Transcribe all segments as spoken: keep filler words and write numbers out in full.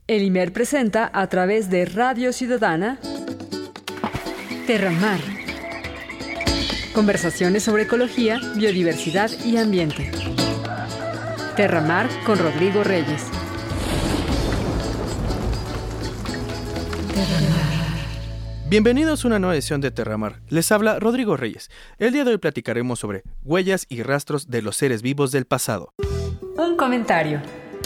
El I M E R presenta a través de Radio Ciudadana Terramar. Conversaciones sobre ecología, biodiversidad y ambiente. Terramar con Rodrigo Reyes. Terramar. Bienvenidos a una nueva edición de Terramar. Les habla Rodrigo Reyes. El día de hoy platicaremos sobre huellas y rastros de los seres vivos del pasado. Un comentario.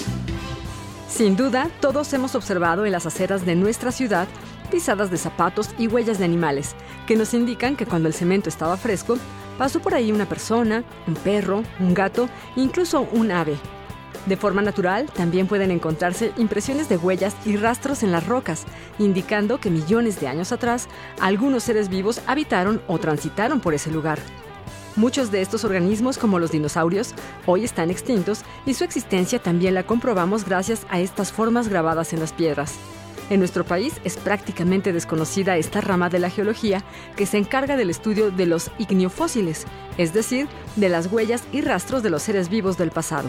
Sin duda, todos hemos observado en las aceras de nuestra ciudad pisadas de zapatos y huellas de animales, que nos indican que cuando el cemento estaba fresco, pasó por ahí una persona, un perro, un gato, incluso un ave. De forma natural, también pueden encontrarse impresiones de huellas y rastros en las rocas, indicando que millones de años atrás, algunos seres vivos habitaron o transitaron por ese lugar. Muchos de estos organismos, como los dinosaurios, hoy están extintos y su existencia también la comprobamos gracias a estas formas grabadas en las piedras. En nuestro país es prácticamente desconocida esta rama de la geología que se encarga del estudio de los igneofósiles, es decir, de las huellas y rastros de los seres vivos del pasado.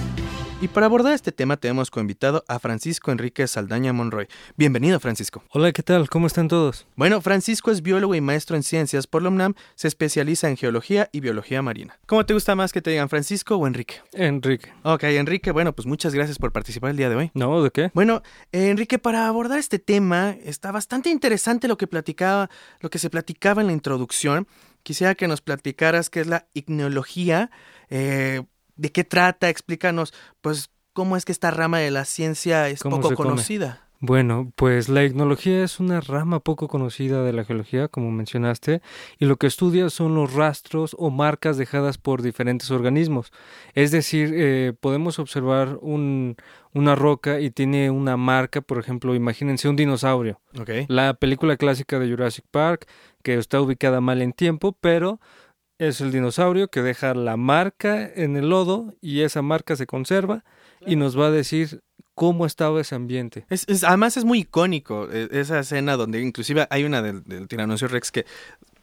Y para abordar este tema tenemos como invitado a Francisco Enrique Saldaña Monroy. Bienvenido, Francisco. Hola, ¿qué tal? ¿Cómo están todos? Bueno, Francisco es biólogo y maestro en ciencias por la UNAM, se especializa en geología y biología marina. ¿Cómo te gusta más que te digan Francisco o Enrique? Enrique. Ok, Enrique, bueno, pues muchas gracias por participar el día de hoy. No, ¿de qué? Bueno, eh, Enrique, para abordar este tema, está bastante interesante lo que platicaba, lo que se platicaba en la introducción. Quisiera que nos platicaras qué es la igneología, eh... ¿de qué trata? Explícanos, pues, cómo es que esta rama de la ciencia es poco conocida. Bueno, pues la ignología es una rama poco conocida de la geología, como mencionaste, y lo que estudia son los rastros o marcas dejadas por diferentes organismos. Es decir, eh, podemos observar un, una roca y tiene una marca, por ejemplo, imagínense un dinosaurio. Okay. La película clásica de Jurassic Park, que está ubicada mal en tiempo, pero es el dinosaurio que deja la marca en el lodo y esa marca se conserva y nos va a decir cómo estaba ese ambiente. Es, es, además es muy icónico esa escena donde inclusive hay una del, del Tiranosaurio Rex que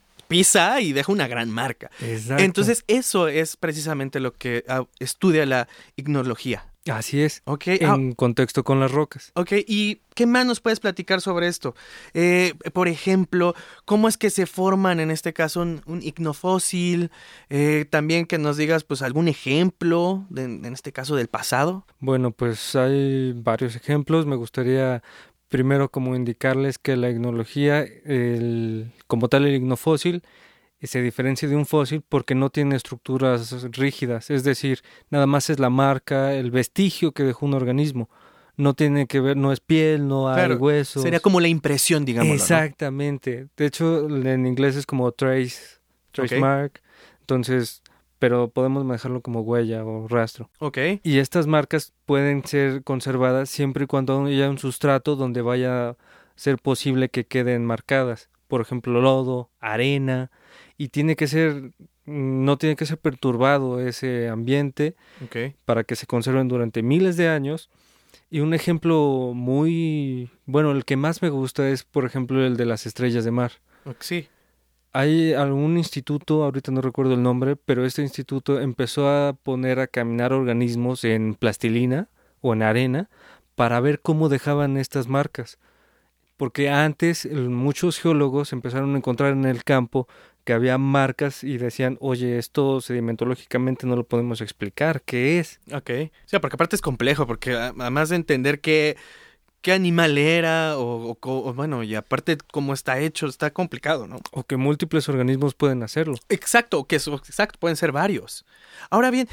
pisa y deja una gran marca. Exacto. Entonces eso es precisamente lo que uh, estudia la ignología. Así es, okay. en ah, contexto con las rocas. Ok, ¿y qué más nos puedes platicar sobre esto? Eh, por ejemplo, ¿cómo es que se forman en este caso un, un ignofósil? Eh, también que nos digas pues algún ejemplo, de, en este caso del pasado. Bueno, pues hay varios ejemplos. Me gustaría primero como indicarles que la ignología, el, como tal el ignofósil, se diferencia de un fósil porque no tiene estructuras rígidas, es decir, nada más es la marca, el vestigio que dejó un organismo. No tiene que ver, no es piel, no claro, hay huesos. Sería como la impresión, digamos. Exactamente. ¿No? De hecho, en inglés es como trace, trace okay. mark. Entonces, pero podemos manejarlo como huella o rastro. Okay. Y estas marcas pueden ser conservadas siempre y cuando haya un sustrato donde vaya a ser posible que queden marcadas. Por ejemplo, lodo, arena. Y tiene que ser, no tiene que ser perturbado ese ambiente okay. para que se conserven durante miles de años. Y un ejemplo muy, bueno, el que más me gusta es, por ejemplo, el de las estrellas de mar. Sí. Hay algún instituto, ahorita no recuerdo el nombre, pero este instituto empezó a poner a caminar organismos en plastilina o en arena para ver cómo dejaban estas marcas. Porque antes muchos geólogos empezaron a encontrar en el campo que había marcas y decían, oye, esto sedimentológicamente no lo podemos explicar, ¿qué es? Ok, o sea, porque aparte es complejo, porque además de entender qué, qué animal era, o, o, o bueno, y aparte cómo está hecho, está complicado, ¿no? O que múltiples organismos pueden hacerlo. Exacto, que eso, exacto, pueden ser varios. Ahora bien,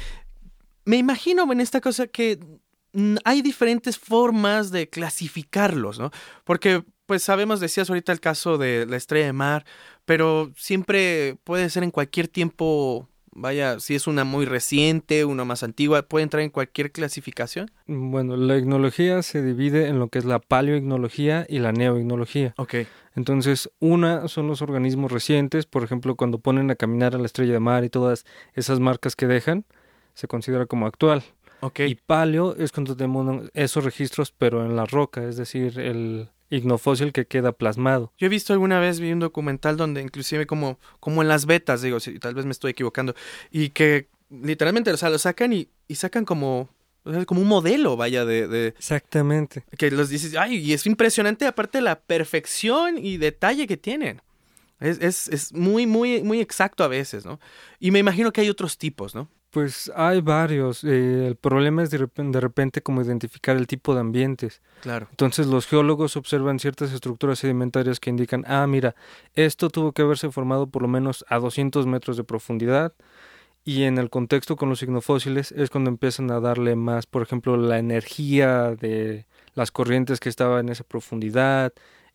me imagino en esta cosa que hay diferentes formas de clasificarlos, ¿no? Porque pues sabemos, decías ahorita el caso de la estrella de mar, pero siempre puede ser en cualquier tiempo, vaya, si es una muy reciente, una más antigua, ¿puede entrar en cualquier clasificación? Bueno, la ignología se divide en lo que es la paleoignología y la neoignología. Ok. Entonces, una son los organismos recientes, por ejemplo, cuando ponen a caminar a la estrella de mar y todas esas marcas que dejan, se considera como actual. Okay. Y paleo es cuando tenemos esos registros, pero en la roca, es decir, el ignofósil que queda plasmado. Yo he visto alguna vez, vi un documental donde inclusive como, como en las vetas, digo, si tal vez me estoy equivocando, y que literalmente, o sea, lo sacan y, y sacan como O sea, es como un modelo, vaya, de, de... Exactamente. Que los dices, ay, y es impresionante aparte la perfección y detalle que tienen. Es, es, es muy, muy, muy exacto a veces, ¿no? Y me imagino que hay otros tipos, ¿no? Pues hay varios. Eh, el problema es de repente, de repente como identificar el tipo de ambientes. Claro. Entonces los geólogos observan ciertas estructuras sedimentarias que indican, ah, mira, esto tuvo que haberse formado por lo menos a doscientos metros de profundidad. Y en el contexto con los ignofósiles es cuando empiezan a darle más, por ejemplo, la energía de las corrientes que estaban en esa profundidad,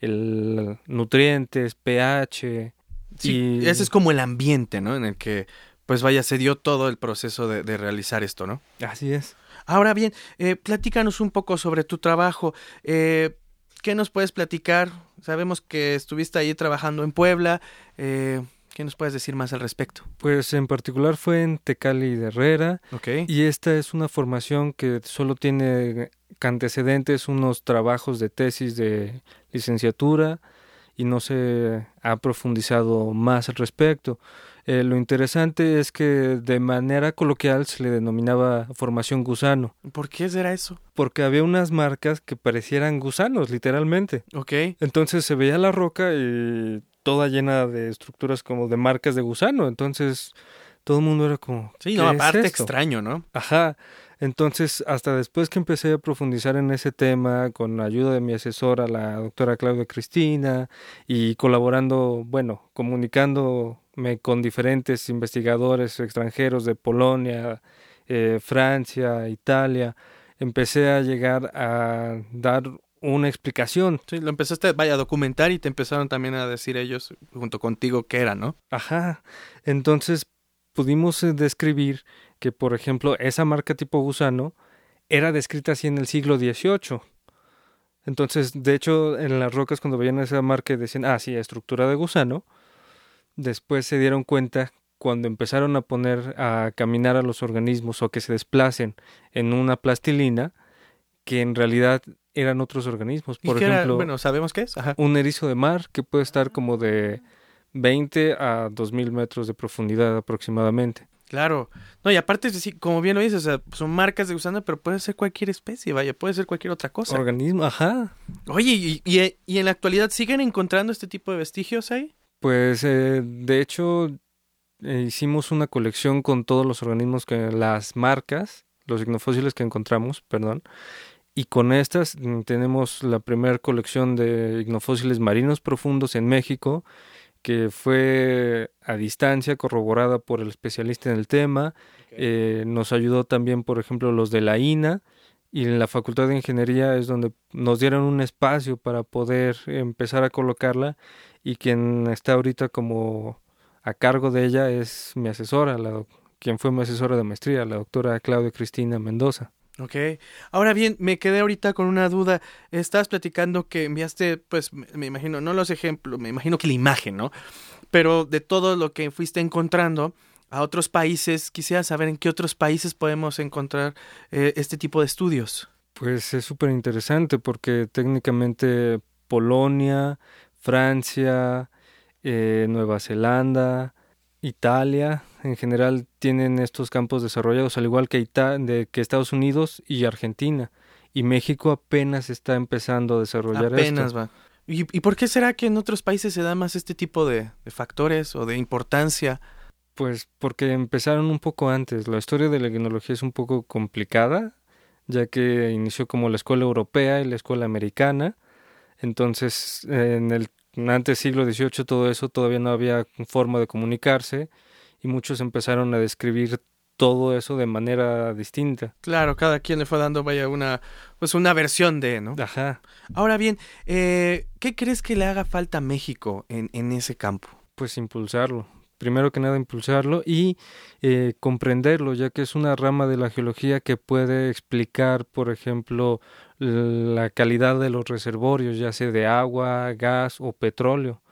el nutrientes, pH. Sí, y... ese es como el ambiente, ¿no? En el que, pues vaya, se dio todo el proceso de, de realizar esto, ¿no? Así es. Ahora bien, eh, platícanos un poco sobre tu trabajo. Eh, ¿Qué nos puedes platicar? Sabemos que estuviste ahí trabajando en Puebla. Eh, ¿Qué nos puedes decir más al respecto? Pues en particular fue en Tecali de Herrera. Okay. Y esta es una formación que solo tiene antecedentes, unos trabajos de tesis de licenciatura y no se ha profundizado más al respecto. Eh, lo interesante es que de manera coloquial se le denominaba formación gusano. ¿Por qué será eso? Porque había unas marcas que parecieran gusanos, literalmente. Ok. Entonces se veía la roca y toda llena de estructuras como de marcas de gusano. Entonces todo el mundo era como... Sí, no, aparte extraño, ¿no? Ajá. Entonces, hasta después que empecé a profundizar en ese tema, con la ayuda de mi asesora, la doctora Claudia Cristina, y colaborando, bueno, comunicándome con diferentes investigadores extranjeros de Polonia, eh, Francia, Italia, empecé a llegar a dar una explicación. Sí, lo empezaste, vaya, a documentar y te empezaron también a decir ellos, junto contigo, qué era, ¿no? Ajá. Entonces, pudimos describir que, por ejemplo, esa marca tipo gusano era descrita así en el siglo dieciocho. Entonces, de hecho, en las rocas cuando veían esa marca decían, ah, sí, estructura de gusano. Después se dieron cuenta cuando empezaron a poner a caminar a los organismos o que se desplacen en una plastilina, que en realidad eran otros organismos. Por ¿Y qué ejemplo, era? Bueno, ¿sabemos qué es? Ajá. Un erizo de mar que puede estar como de veinte a dos mil metros de profundidad aproximadamente. Claro. No, y aparte, es decir, como bien lo dices, o sea, son marcas de gusano, pero puede ser cualquier especie, vaya, puede ser cualquier otra cosa. Organismo, ajá. Oye, ¿y, y, y en la actualidad siguen encontrando este tipo de vestigios ahí? Pues, eh, de hecho, eh, hicimos una colección con todos los organismos, que las marcas, los ignofósiles que encontramos, perdón, y con estas mm, tenemos la primera colección de ignofósiles marinos profundos en México, que fue a distancia, corroborada por el especialista en el tema. Okay. Eh, nos ayudó también, por ejemplo, los de la I N A, y en la Facultad de Ingeniería es donde nos dieron un espacio para poder empezar a colocarla, y quien está ahorita como a cargo de ella es mi asesora, la, quien fue mi asesora de maestría, la doctora Claudia Cristina Mendoza. Ok. Ahora bien, me quedé ahorita con una duda. Estabas platicando que enviaste, pues, me imagino, no los ejemplos, me imagino que la imagen, ¿no? Pero de todo lo que fuiste encontrando a otros países, quisiera saber en qué otros países podemos encontrar eh, este tipo de estudios. Pues es súper interesante porque técnicamente Polonia, Francia, eh, Nueva Zelanda, Italia, en general tienen estos campos desarrollados, al igual que, Ita- de, que Estados Unidos y Argentina. Y México apenas está empezando a desarrollar esto. Apenas va. ¿Y, ¿Y por qué será que en otros países se da más este tipo de, de factores o de importancia? Pues porque empezaron un poco antes. La historia de la ignología es un poco complicada, ya que inició como la escuela europea y la escuela americana. Entonces, en el antes siglo dieciocho, todo eso todavía no había forma de comunicarse, y muchos empezaron a describir todo eso de manera distinta. Claro, cada quien le fue dando, vaya, una pues una versión de, ¿no? Ajá. Ahora bien, eh, ¿qué crees que le haga falta a México en, en ese campo? Pues impulsarlo. Primero que nada impulsarlo y eh, comprenderlo, ya que es una rama de la geología que puede explicar, por ejemplo, la calidad de los reservorios, ya sea de agua, gas o petróleo,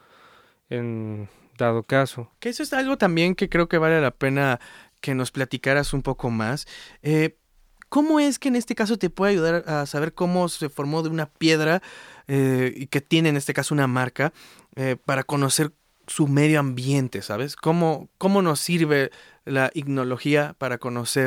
en dado caso. Que eso es algo también que creo que vale la pena que nos platicaras un poco más. Eh, ¿Cómo es que en este caso te puede ayudar a saber cómo se formó de una piedra eh, y que tiene en este caso una marca eh, para conocer su medio ambiente, ¿sabes? ¿Cómo, cómo nos sirve la ignología para conocer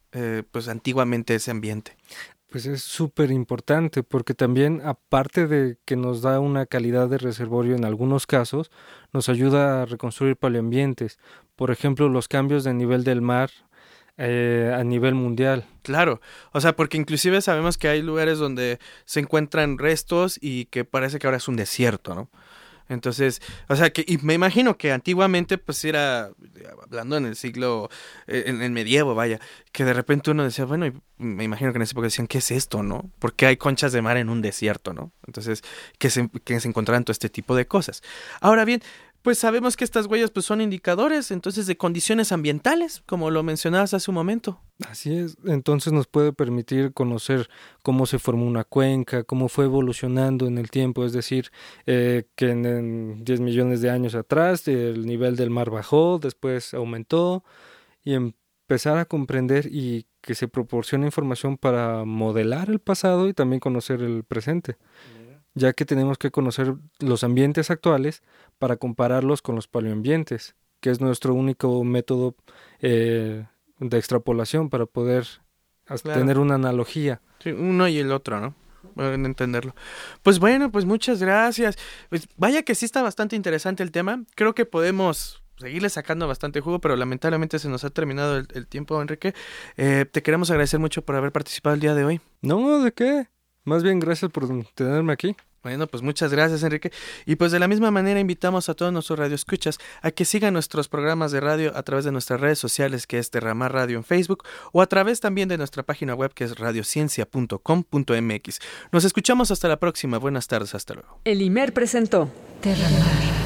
eh, pues antiguamente ese ambiente. Pues es súper importante porque también, aparte de que nos da una calidad de reservorio en algunos casos, nos ayuda a reconstruir paleoambientes. Por ejemplo, los cambios de nivel del mar eh, a nivel mundial. Claro, o sea, porque inclusive sabemos que hay lugares donde se encuentran restos y que parece que ahora es un desierto, ¿no? Entonces, o sea, que y me imagino que antiguamente, pues era, hablando en el siglo, en el medievo, vaya, que de repente uno decía, bueno, y me imagino que en esa época decían, ¿qué es esto, no? ¿Por qué hay conchas de mar en un desierto, no? Entonces, que se, que se encontraran todo este tipo de cosas. Ahora bien, pues sabemos que estas huellas pues son indicadores, entonces, de condiciones ambientales, como lo mencionabas hace un momento. Así es, entonces nos puede permitir conocer cómo se formó una cuenca, cómo fue evolucionando en el tiempo, es decir, eh, que en, en diez millones de años atrás el nivel del mar bajó, después aumentó, y empezar a comprender y que se proporcione información para modelar el pasado y también conocer el presente, ya que tenemos que conocer los ambientes actuales para compararlos con los paleoambientes, que es nuestro único método eh, de extrapolación para poder claro. tener una analogía. Sí, uno y el otro, ¿no? Pueden entenderlo. Pues bueno, pues muchas gracias. Pues vaya que sí está bastante interesante el tema. Creo que podemos seguirle sacando bastante jugo, pero lamentablemente se nos ha terminado el, el tiempo, Enrique. Eh, te queremos agradecer mucho por haber participado el día de hoy. No, ¿de qué? Más bien, gracias por tenerme aquí. Bueno, pues muchas gracias, Enrique. Y pues de la misma manera invitamos a todos nuestros radioescuchas a que sigan nuestros programas de radio a través de nuestras redes sociales, que es Derramar Radio en Facebook, o a través también de nuestra página web, que es radiociencia punto com punto m x. Nos escuchamos hasta la próxima. Buenas tardes, hasta luego. El I M E R presentó Derramar.